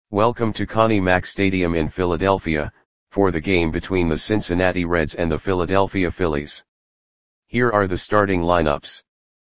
Welcome to Connie Mack Stadium in Philadelphia, for the game between the Cincinnati Reds and the Philadelphia Phillies. Here are the starting lineups.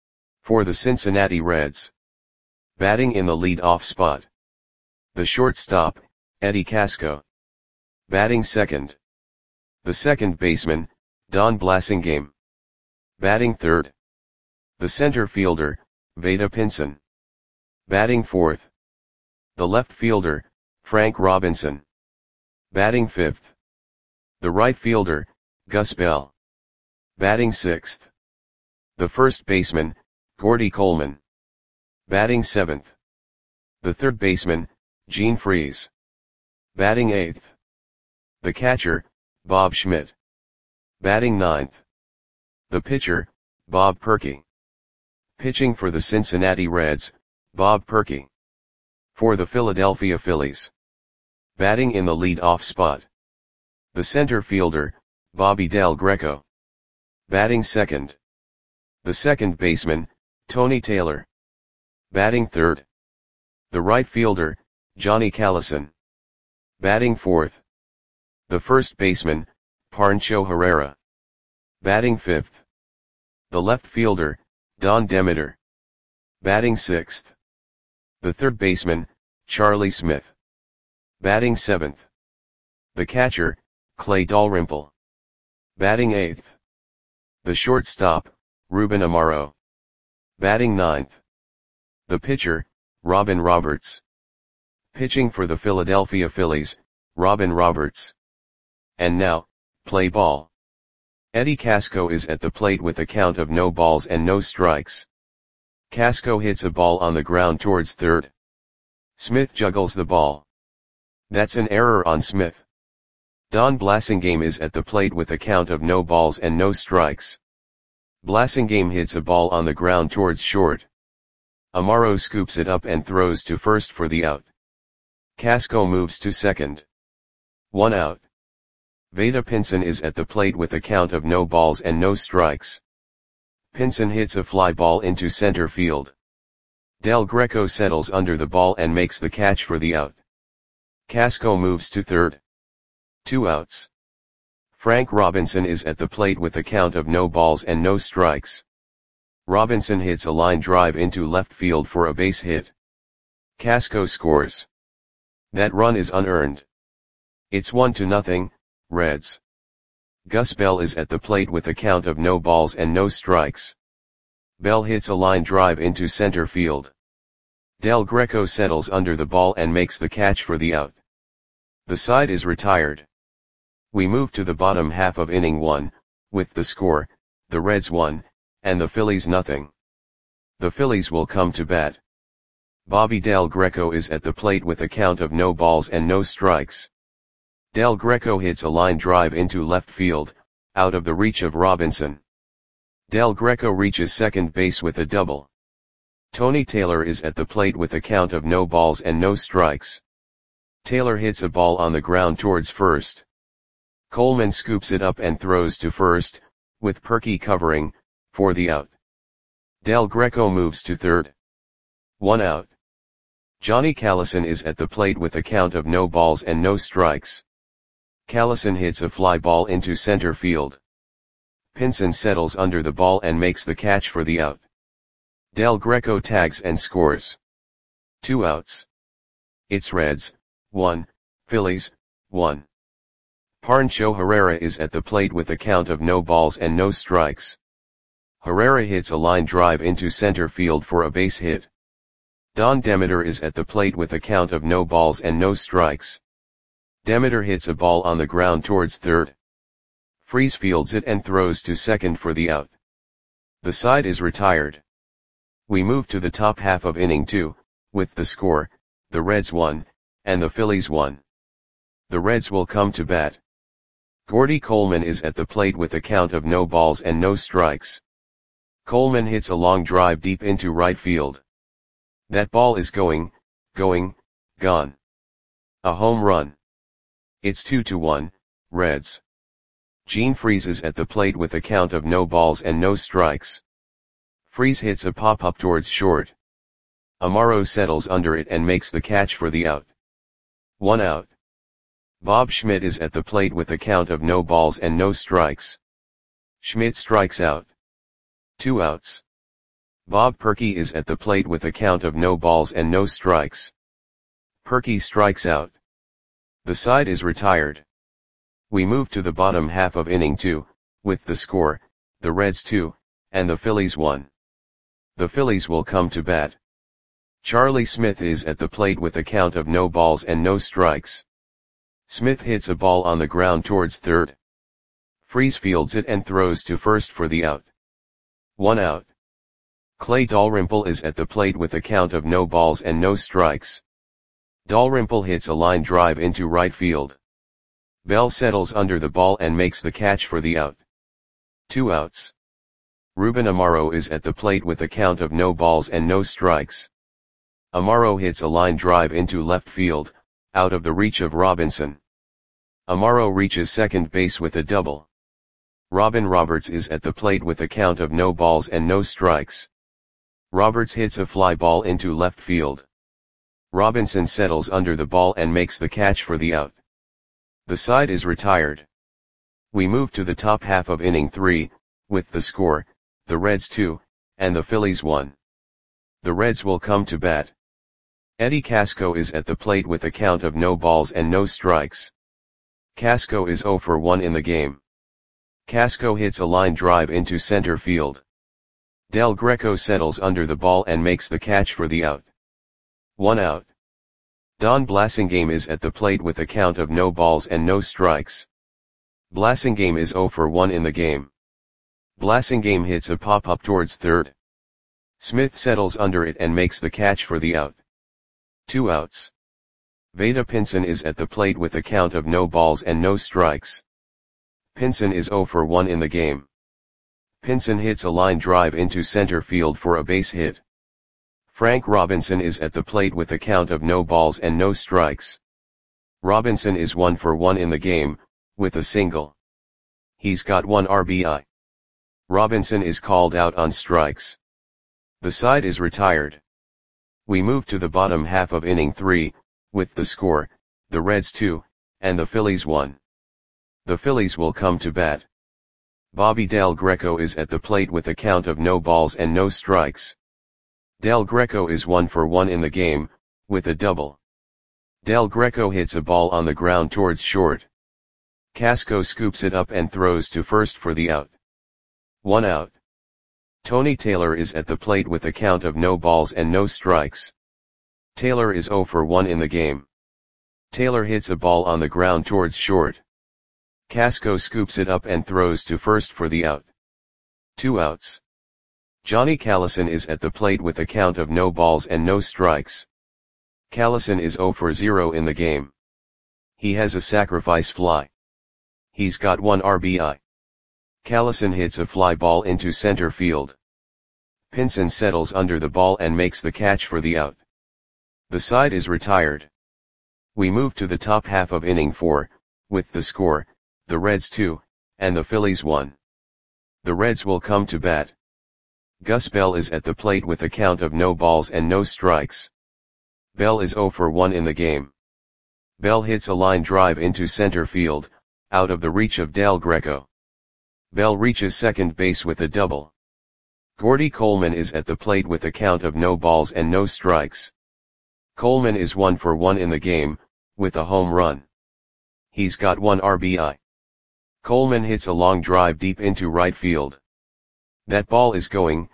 For the Cincinnati Reds. Batting in the lead-off spot. The shortstop, Eddie Casco. Batting second. The second baseman, Don Blasingame. Batting third. The center fielder, Vada Pinson. Batting fourth. The left fielder, Frank Robinson. Batting fifth. The right fielder, Gus Bell. Batting sixth. The first baseman, Gordy Coleman. Batting seventh. The third baseman, Gene Freese. Batting eighth. The catcher, Bob Schmidt. Batting ninth. The pitcher, Bob Perky. Pitching for the Cincinnati Reds, Bob Perky. For the Philadelphia Phillies. Batting in the lead-off spot. The center fielder, Bobby Del Greco. Batting second. The second baseman, Tony Taylor. Batting third. The right fielder, Johnny Callison. Batting fourth. The first baseman, Pancho Herrera. Batting fifth. The left fielder, Don Demeter. Batting sixth. The third baseman, Charlie Smith. Batting seventh. The catcher, Clay Dalrymple. Batting eighth. The shortstop, Ruben Amaro. Batting ninth. The pitcher, Robin Roberts. Pitching for the Philadelphia Phillies, Robin Roberts. And now, play ball. Eddie Casco is at the plate with a count of no balls and no strikes. Casco hits a ball on the ground towards third. Smith juggles the ball. That's an error on Smith. Don Blasingame is at the plate with a count of no balls and no strikes. Blasingame hits a ball on the ground towards short. Amaro scoops it up and throws to first for the out. Casco moves to second. 1 out. Vada Pinson is at the plate with a count of no balls and no strikes. Pinson hits a fly ball into center field. Del Greco settles under the ball and makes the catch for the out. Casco moves to third. 2 outs. Frank Robinson is at the plate with a count of no balls and no strikes. Robinson hits a line drive into left field for a base hit. Casco scores. That run is unearned. It's 1-0, Reds. Gus Bell is at the plate with a count of no balls and no strikes. Bell hits a line drive into center field. Del Greco settles under the ball and makes the catch for the out. The side is retired. We move to the bottom half of inning 1, with the score, the Reds 1, and the Phillies 0. The Phillies will come to bat. Bobby Del Greco is at the plate with a count of no balls and no strikes. Del Greco hits a line drive into left field, out of the reach of Robinson. Del Greco reaches second base with a double. Tony Taylor is at the plate with a count of no balls and no strikes. Taylor hits a ball on the ground towards first. Coleman scoops it up and throws to first, with Perky covering, for the out. Del Greco moves to third. 1 out. Johnny Callison is at the plate with a count of no balls and no strikes. Callison hits a fly ball into center field. Pinson settles under the ball and makes the catch for the out. Del Greco tags and scores. 2 outs. It's Reds, 1, Phillies, 1. Pancho Herrera is at the plate with a count of no balls and no strikes. Herrera hits a line drive into center field for a base hit. Don Demeter is at the plate with a count of no balls and no strikes. Demeter hits a ball on the ground towards third. Freese fields it and throws to second for the out. The side is retired. We move to the top half of inning 2, with the score, the Reds 1, and the Phillies 1. The Reds will come to bat. Gordy Coleman is at the plate with a count of no balls and no strikes. Coleman hits a long drive deep into right field. That ball is gone. A home run. It's 2-1, Reds. Gene Freese is at the plate with a count of no balls and no strikes. Freese hits a pop-up towards short. Amaro settles under it and makes the catch for the out. 1 out. Bob Schmidt is at the plate with a count of no balls and no strikes. Schmidt strikes out. 2 outs. Bob Perky is at the plate with a count of no balls and no strikes. Perky strikes out. The side is retired. We move to the bottom half of inning 2, with the score, the Reds 2, and the Phillies 1. The Phillies will come to bat. Charlie Smith is at the plate with a count of no balls and no strikes. Smith hits a ball on the ground towards third. Freese fields it and throws to first for the out. 1 out. Clay Dalrymple is at the plate with a count of no balls and no strikes. Dalrymple hits a line drive into right field. Bell settles under the ball and makes the catch for the out. 2 outs. Ruben Amaro is at the plate with a count of no balls and no strikes. Amaro hits a line drive into left field, out of the reach of Robinson. Amaro reaches second base with a double. Robin Roberts is at the plate with a count of no balls and no strikes. Roberts hits a fly ball into left field. Robinson settles under the ball and makes the catch for the out. The side is retired. We move to the top half of inning 3, with the score, the Reds 2, and the Phillies 1. The Reds will come to bat. Eddie Casco is at the plate with a count of no balls and no strikes. Casco is 0 for 1 in the game. Casco hits a line drive into center field. Del Greco settles under the ball and makes the catch for the out. 1 out. Don Blasingame is at the plate with a count of no balls and no strikes. Blasingame is 0 for 1 in the game. Blasingame hits a pop-up towards third. Smith settles under it and makes the catch for the out. 2 outs. Vada Pinson is at the plate with a count of no balls and no strikes. Pinson is 0 for 1 in the game. Pinson hits a line drive into center field for a base hit. Frank Robinson is at the plate with a count of no balls and no strikes. Robinson is 1 for 1 in the game, with a single. He's got 1 RBI. Robinson is called out on strikes. The side is retired. We move to the bottom half of inning 3, with the score, the Reds 2, and the Phillies 1. The Phillies will come to bat. Bobby Del Greco is at the plate with a count of no balls and no strikes. Del Greco is 1 for 1 in the game, with a double. Del Greco hits a ball on the ground towards short. Casco scoops it up and throws to first for the out. 1 out. Tony Taylor is at the plate with a count of no balls and no strikes. Taylor is 0 for 1 in the game. Taylor hits a ball on the ground towards short. Casco scoops it up and throws to first for the out. 2 outs. Johnny Callison is at the plate with a count of no balls and no strikes. Callison is 0 for 0 in the game. He has a sacrifice fly. He's got 1 RBI. Callison hits a fly ball into center field. Pinson settles under the ball and makes the catch for the out. The side is retired. We move to the top half of inning 4, with the score, the Reds 2, and the Phillies 1. The Reds will come to bat. Gus Bell is at the plate with a count of no balls and no strikes. Bell is 0 for 1 in the game. Bell hits a line drive into center field, out of the reach of Del Greco. Bell reaches second base with a double. Gordy Coleman is at the plate with a count of no balls and no strikes. Coleman is 1 for 1 in the game, with a home run. He's got 1 RBI. Coleman hits a long drive deep into right field. That ball is gone.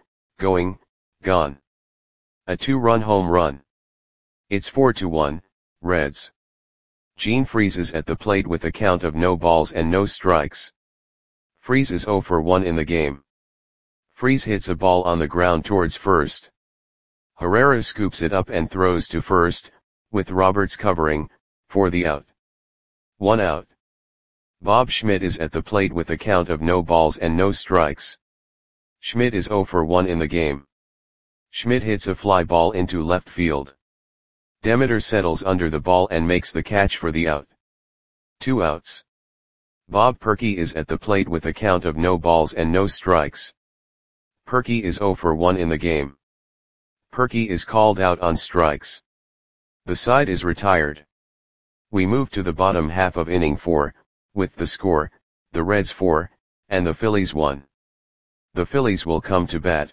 A 2-run home run. It's 4-1, Reds. Gene Freese is at the plate with a count of no balls and no strikes. Freese is 0 for 1 in the game. Freese hits a ball on the ground towards first. Herrera scoops it up and throws to first, with Roberts covering, for the out. 1 out. Bob Schmidt is at the plate with a count of no balls and no strikes. Schmidt is 0 for 1 in the game. Schmidt hits a fly ball into left field. Demeter settles under the ball and makes the catch for the out. 2 outs. Bob Perky is at the plate with a count of no balls and no strikes. Perky is 0 for 1 in the game. Perky is called out on strikes. The side is retired. We move to the bottom half of inning 4, with the score, the Reds 4, and the Phillies 1. The Phillies will come to bat.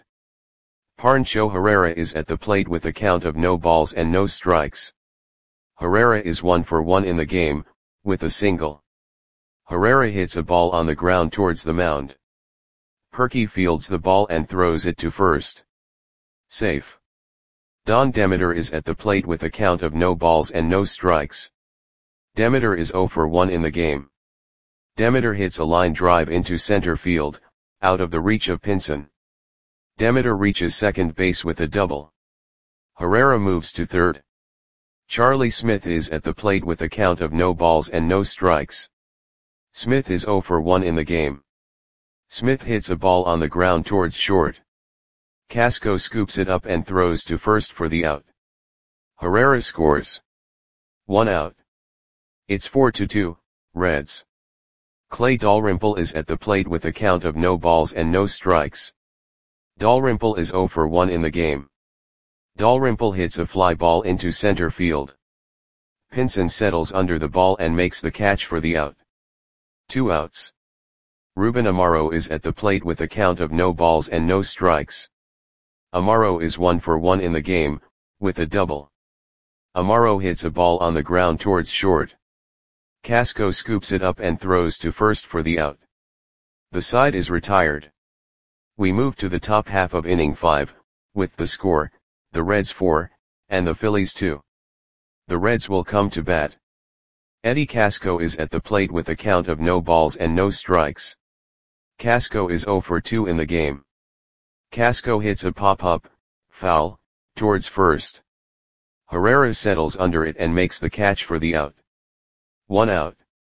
Pancho Herrera is at the plate with a count of no balls and no strikes. Herrera is 1 for 1 in the game, with a single. Herrera hits a ball on the ground towards the mound. Perky fields the ball and throws it to first. Safe. Don Demeter is at the plate with a count of no balls and no strikes. Demeter is 0 for 1 in the game. Demeter hits a line drive into center field, out of the reach of Pinson. Demeter reaches second base with a double. Herrera moves to third. Charlie Smith is at the plate with a count of no balls and no strikes. Smith is 0 for 1 in the game. Smith hits a ball on the ground towards short. Casco scoops it up and throws to first for the out. Herrera scores. 1 out. It's 4-2, Reds. Clay Dalrymple is at the plate with a count of no balls and no strikes. Dalrymple is 0 for 1 in the game. Dalrymple hits a fly ball into center field. Pinson settles under the ball and makes the catch for the out. 2 outs. Ruben Amaro is at the plate with a count of no balls and no strikes. Amaro is 1 for 1 in the game, with a double. Amaro hits a ball on the ground towards short. Casco scoops it up and throws to first for the out. The side is retired. We move to the top half of inning 5, with the score, the Reds 4, and the Phillies 2. The Reds will come to bat. Eddie Casco is at the plate with a count of no balls and no strikes. Casco is 0 for 2 in the game. Casco hits a pop-up, foul, towards first. Herrera settles under it and makes the catch for the out. 1 out.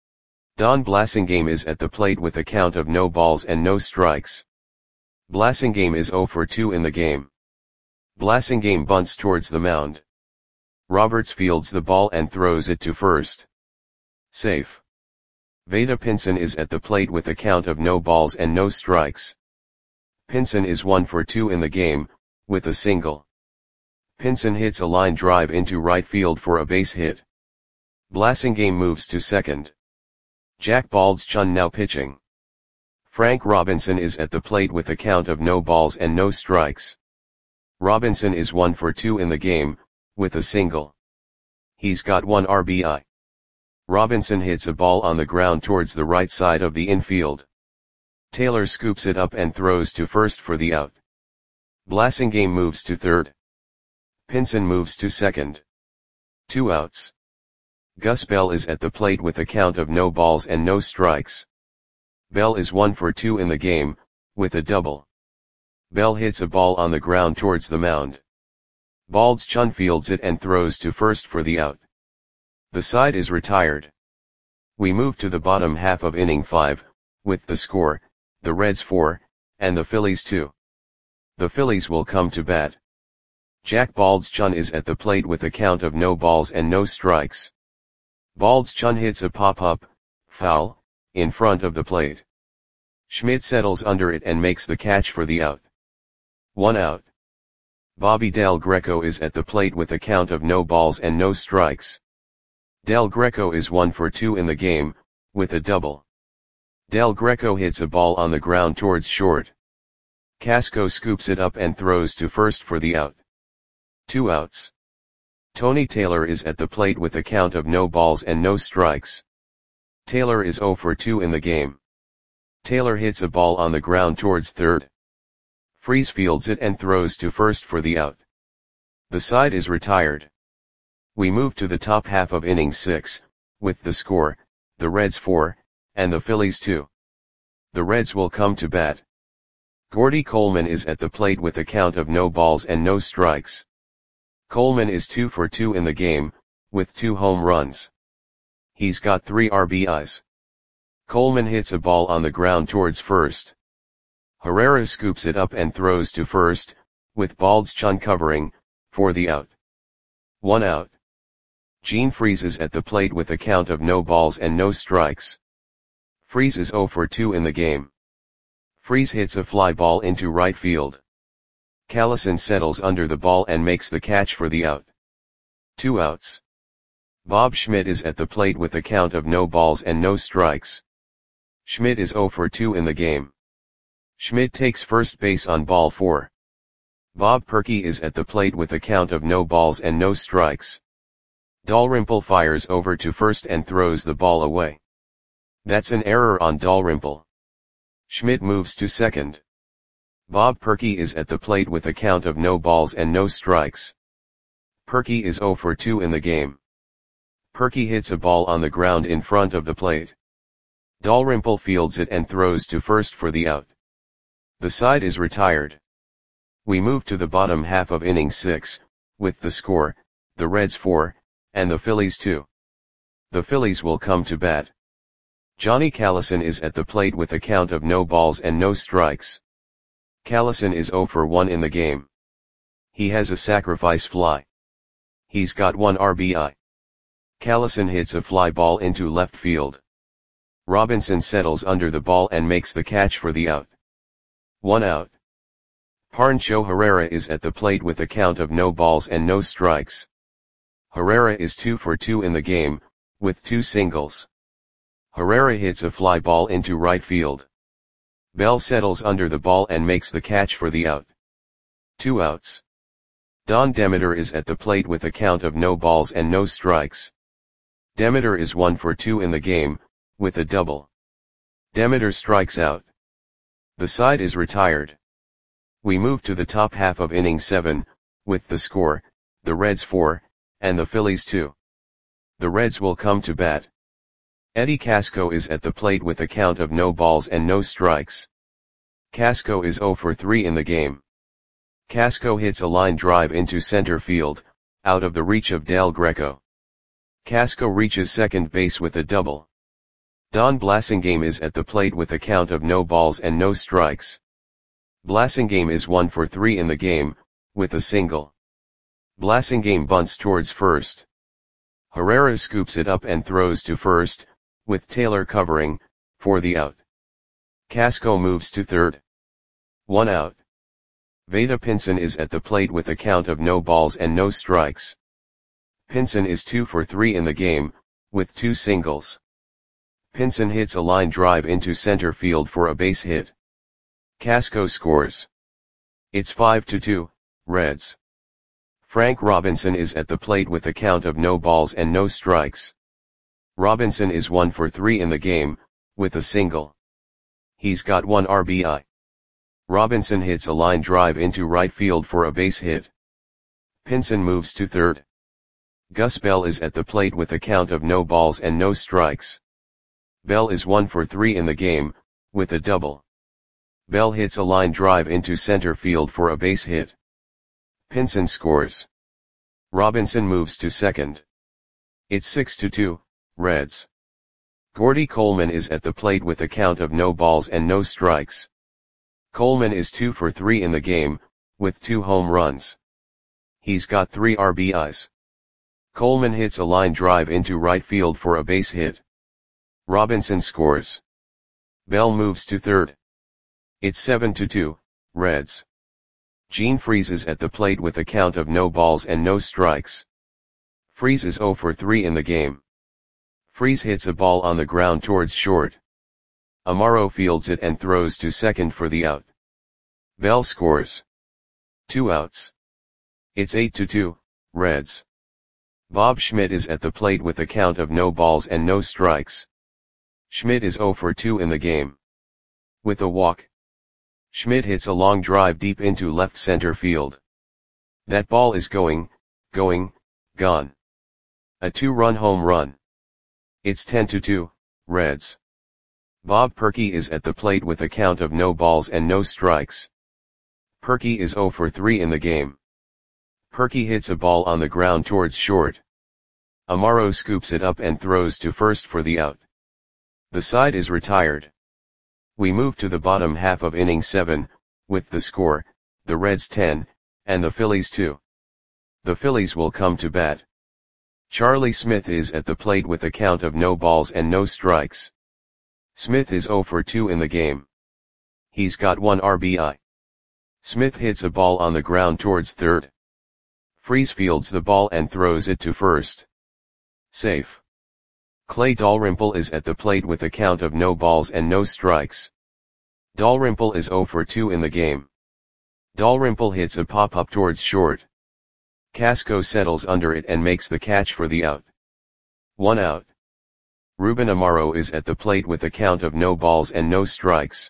Don Blasingame is at the plate with a count of no balls and no strikes. Blasingame is 0 for 2 in the game. Blasingame bunts towards the mound. Roberts fields the ball and throws it to first. Safe. Vada Pinson is at the plate with a count of no balls and no strikes. Pinson is 1 for 2 in the game, with a single. Pinson hits a line drive into right field for a base hit. Blasingame moves to second. Jack Baldschun now pitching. Frank Robinson is at the plate with a count of no balls and no strikes. Robinson is 1 for 2 in the game, with a single. He's got 1 RBI. Robinson hits a ball on the ground towards the right side of the infield. Taylor scoops it up and throws to first for the out. Blasingame moves to third. Pinson moves to second. 2 outs. Gus Bell is at the plate with a count of no balls and no strikes. Bell is 1 for 2 in the game, with a double. Bell hits a ball on the ground towards the mound. Baldschun fields it and throws to first for the out. The side is retired. We move to the bottom half of inning 5, with the score, the Reds 4, and the Phillies 2. The Phillies will come to bat. Jack Baldschun is at the plate with a count of no balls and no strikes. Baldschun hits a pop-up, foul, in front of the plate. Schmidt settles under it and makes the catch for the out. 1 out. Bobby Del Greco is at the plate with a count of no balls and no strikes. Del Greco is 1 for 2 in the game, with a double. Del Greco hits a ball on the ground towards short. Casco scoops it up and throws to first for the out. 2 outs. Tony Taylor is at the plate with a count of no balls and no strikes. Taylor is 0 for 2 in the game. Taylor hits a ball on the ground towards third. Freese fields it and throws to first for the out. The side is retired. We move to the top half of inning 6, with the score, the Reds 4, and the Phillies 2. The Reds will come to bat. Gordy Coleman is at the plate with a count of no balls and no strikes. Coleman is 2 for 2 in the game, with 2 home runs. He's got 3 RBIs. Coleman hits a ball on the ground towards first. Herrera scoops it up and throws to first, with Baldschun covering, for the out. 1 out. Gene Freese is at the plate with a count of no balls and no strikes. Freese is 0 for 2 in the game. Freese hits a fly ball into right field. Callison settles under the ball and makes the catch for the out. 2 outs. Bob Schmidt is at the plate with a count of no balls and no strikes. Schmidt is 0 for 2 in the game. Schmidt takes first base on ball 4. Bob Perky is at the plate with a count of no balls and no strikes. Dalrymple fires over to first and throws the ball away. That's an error on Dalrymple. Schmidt moves to second. Bob Perky is at the plate with a count of no balls and no strikes. Perky is 0 for 2 in the game. Perky hits a ball on the ground in front of the plate. Dalrymple fields it and throws to first for the out. The side is retired. We move to the bottom half of inning 6, with the score, the Reds 4, and the Phillies 2. The Phillies will come to bat. Johnny Callison is at the plate with a count of no balls and no strikes. Callison is 0 for 1 in the game. He has a sacrifice fly. He's got 1 RBI. Callison hits a fly ball into left field. Robinson settles under the ball and makes the catch for the out. 1 out. Pancho Herrera is at the plate with a count of no balls and no strikes. Herrera is 2 for 2 in the game, with 2 singles. Herrera hits a fly ball into right field. Bell settles under the ball and makes the catch for the out. 2 outs. Don Demeter is at the plate with a count of no balls and no strikes. Demeter is 1 for 2 in the game, with a double. Demeter strikes out. The side is retired. We move to the top half of inning 7, with the score, the Reds 4, and the Phillies 2. The Reds will come to bat. Eddie Casco is at the plate with a count of no balls and no strikes. Casco is 0 for 3 in the game. Casco hits a line drive into center field, out of the reach of Del Greco. Casco reaches second base with a double. Don Blasingame is at the plate with a count of no balls and no strikes. Blasingame is 1 for 3 in the game, with a single. Blasingame bunts towards first. Herrera scoops it up and throws to first, with Taylor covering, for the out. Casco moves to third. 1 out. Vada Pinson is at the plate with a count of no balls and no strikes. Pinson is 2 for 3 in the game, with 2 singles. Pinson hits a line drive into center field for a base hit. Casco scores. It's 5-2, Reds. Frank Robinson is at the plate with a count of no balls and no strikes. Robinson is 1 for 3 in the game, with a single. He's got 1 RBI. Robinson hits a line drive into right field for a base hit. Pinson moves to third. Gus Bell is at the plate with a count of no balls and no strikes. Bell is 1 for 3 in the game, with a double. Bell hits a line drive into center field for a base hit. Pinson scores. Robinson moves to second. It's 6-2, Reds. Gordy Coleman is at the plate with a count of no balls and no strikes. Coleman is 2 for 3 in the game, with 2 home runs. He's got 3 RBIs. Coleman hits a line drive into right field for a base hit. Robinson scores. Bell moves to third. It's 7-2, Reds. Gene Freese is at the plate with a count of no balls and no strikes. Freese is 0 for 3 in the game. Freese hits a ball on the ground towards short. Amaro fields it and throws to second for the out. Bell scores. 2 outs. It's 8-2, Reds. Bob Schmidt is at the plate with a count of no balls and no strikes. Schmidt is 0 for 2 in the game. With a walk. Schmidt hits a long drive deep into left center field. That ball is gone. A 2-run home run. It's 10-2, Reds. Bob Perky is at the plate with a count of no balls and no strikes. Perky is 0 for 3 in the game. Perky hits a ball on the ground towards short. Amaro scoops it up and throws to first for the out. The side is retired. We move to the bottom half of inning 7, with the score, the Reds 10, and the Phillies 2. The Phillies will come to bat. Charlie Smith is at the plate with a count of no balls and no strikes. Smith is 0 for 2 in the game. He's got 1 RBI. Smith hits a ball on the ground towards third. Freese fields the ball and throws it to first. Safe. Clay Dalrymple is at the plate with a count of no balls and no strikes. Dalrymple is 0 for 2 in the game. Dalrymple hits a pop-up towards short. Casco settles under it and makes the catch for the out. 1 out. Ruben Amaro is at the plate with a count of no balls and no strikes.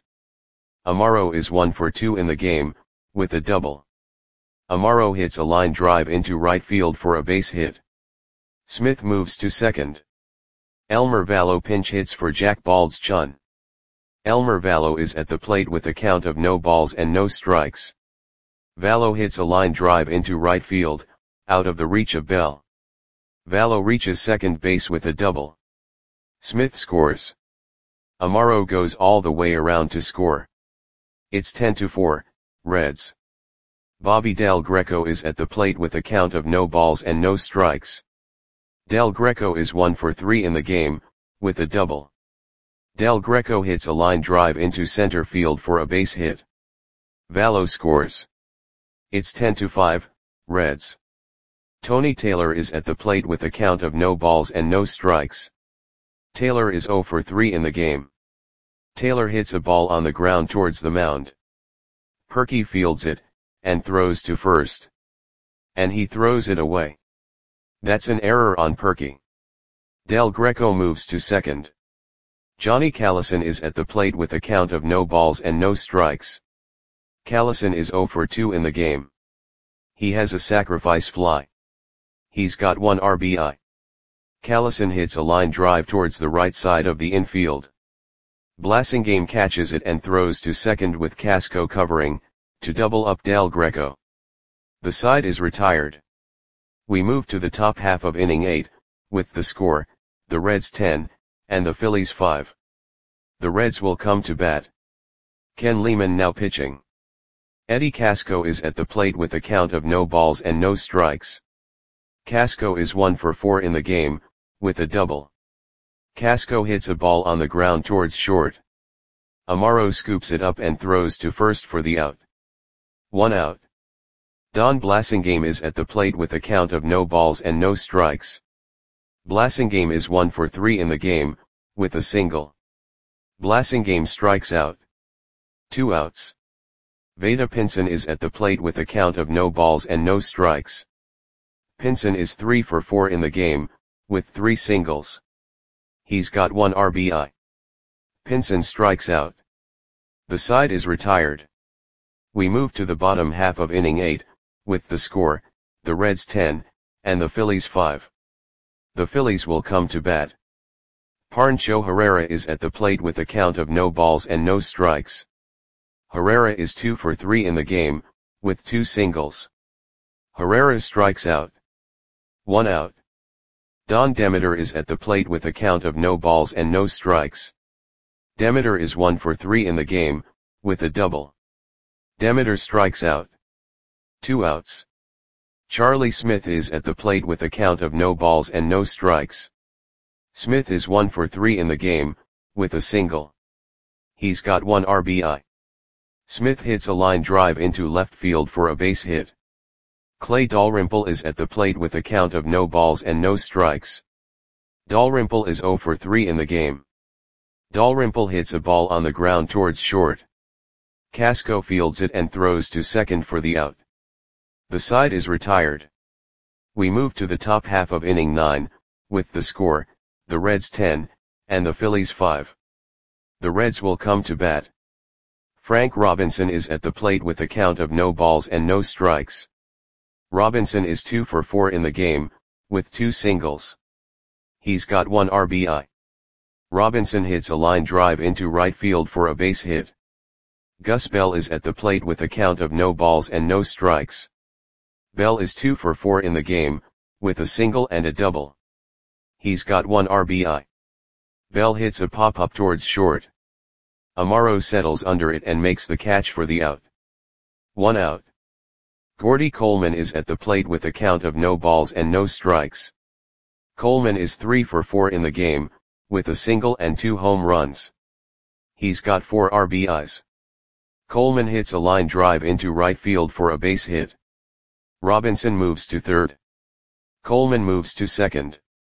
Amaro is 1 for 2 in the game, with a double. Amaro hits a line drive into right field for a base hit. Smith moves to second. Elmer Vallo pinch hits for Jack Baldschun. Elmer Vallo is at the plate with a count of no balls and no strikes. Vallo hits a line drive into right field, out of the reach of Bell. Vallo reaches second base with a double. Smith scores. Amaro goes all the way around to score. It's 10-4, Reds. Bobby Del Greco is at the plate with a count of no balls and no strikes. Del Greco is 1 for 3 in the game, with a double. Del Greco hits a line drive into center field for a base hit. Vallo scores. It's 10-5, Reds. Tony Taylor is at the plate with a count of no balls and no strikes. Taylor is 0 for 3 in the game. Taylor hits a ball on the ground towards the mound. Perky fields it, and throws to first. And he throws it away. That's an error on Perky. Del Greco moves to second. Johnny Callison is at the plate with a count of no balls and no strikes. Callison is 0 for 2 in the game. He has a sacrifice fly. He's got 1 RBI. Callison hits a line drive towards the right side of the infield. Blasingame catches it and throws to second with Casco covering, to double up Del Greco. The side is retired. We move to the top half of inning 8, with the score, the Reds 10, and the Phillies 5. The Reds will come to bat. Ken Lehman now pitching. Eddie Casco is at the plate with a count of no balls and no strikes. Casco is 1 for 4 in the game, with a double. Casco hits a ball on the ground towards short. Amaro scoops it up and throws to first for the out. 1 out. Don Blasingame is at the plate with a count of no balls and no strikes. Blasingame is 1 for 3 in the game, with a single. Blasingame strikes out. 2 outs. Vada Pinson is at the plate with a count of no balls and no strikes. Pinson is 3 for 4 in the game, with 3 singles. He's got 1 RBI. Pinson strikes out. The side is retired. We move to the bottom half of inning 8, with the score, the Reds 10, and the Phillies 5. The Phillies will come to bat. Pancho Herrera is at the plate with a count of no balls and no strikes. Herrera is 2 for 3 in the game, with 2 singles. Herrera strikes out. 1 out. Don Demeter is at the plate with a count of no balls and no strikes. Demeter is 1 for 3 in the game, with a double. Demeter strikes out. 2 outs. Charlie Smith is at the plate with a count of no balls and no strikes. Smith is 1 for 3 in the game, with a single. He's got 1 RBI. Smith hits a line drive into left field for a base hit. Clay Dalrymple is at the plate with a count of no balls and no strikes. Dalrymple is 0 for 3 in the game. Dalrymple hits a ball on the ground towards short. Casco fields it and throws to second for the out. The side is retired. We move to the top half of inning 9, with the score, the Reds 10, and the Phillies 5. The Reds will come to bat. Frank Robinson is at the plate with a count of no balls and no strikes. Robinson is 2 for 4 in the game, with 2 singles. He's got 1 RBI. Robinson hits a line drive into right field for a base hit. Gus Bell is at the plate with a count of no balls and no strikes. Bell is 2 for 4 in the game, with a single and a double. He's got 1 RBI. Bell hits a pop-up towards short. Amaro settles under it and makes the catch for the out. 1 out. Gordy Coleman is at the plate with a count of no balls and no strikes. Coleman is 3 for 4 in the game, with a single and 2 home runs. He's got 4 RBIs. Coleman hits a line drive into right field for a base hit. Robinson moves to third. Coleman moves to second.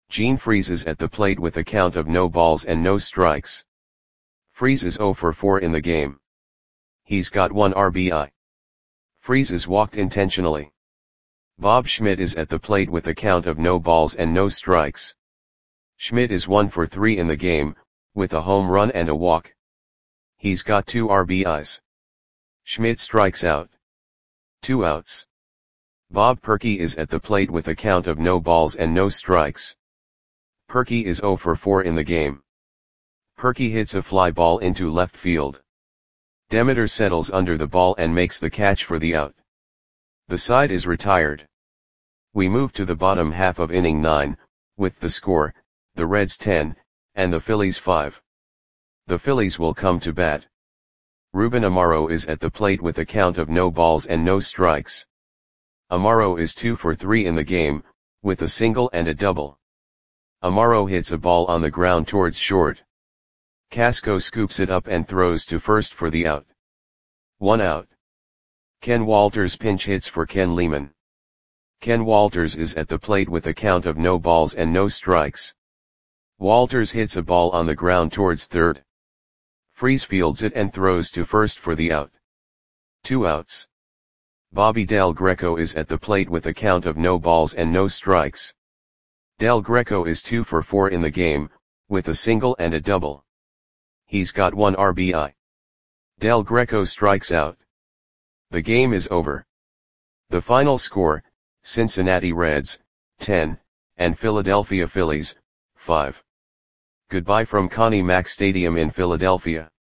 Gene freezes at the plate with a count of no balls and no strikes. Freeze is 0 for 4 in the game. He's got 1 RBI. Freeze is walked intentionally. Bob Schmidt is at the plate with a count of no balls and no strikes. Schmidt is 1 for 3 in the game, with a home run and a walk. He's got 2 RBIs. Schmidt strikes out. 2 outs. Bob Perky is at the plate with a count of no balls and no strikes. Perky is 0 for 4 in the game. Perky hits a fly ball into left field. Demeter settles under the ball and makes the catch for the out. The side is retired. We move to the bottom half of inning 9, with the score, the Reds 10, and the Phillies 5. The Phillies will come to bat. Ruben Amaro is at the plate with a count of no balls and no strikes. Amaro is 2 for 3 in the game, with a single and a double. Amaro hits a ball on the ground towards short. Casco scoops it up and throws to first for the out. 1 out. Ken Walters pinch hits for Ken Lehman. Ken Walters is at the plate with a count of no balls and no strikes. Walters hits a ball on the ground towards third. Freeze fields it and throws to first for the out. 2 outs. Bobby Del Greco is at the plate with a count of no balls and no strikes. Del Greco is 2 for 4 in the game, with a single and a double. He's got 1 RBI. Del Greco strikes out. The game is over. The final score, Cincinnati Reds, 10, and Philadelphia Phillies, 5. Goodbye from Connie Mack Stadium in Philadelphia.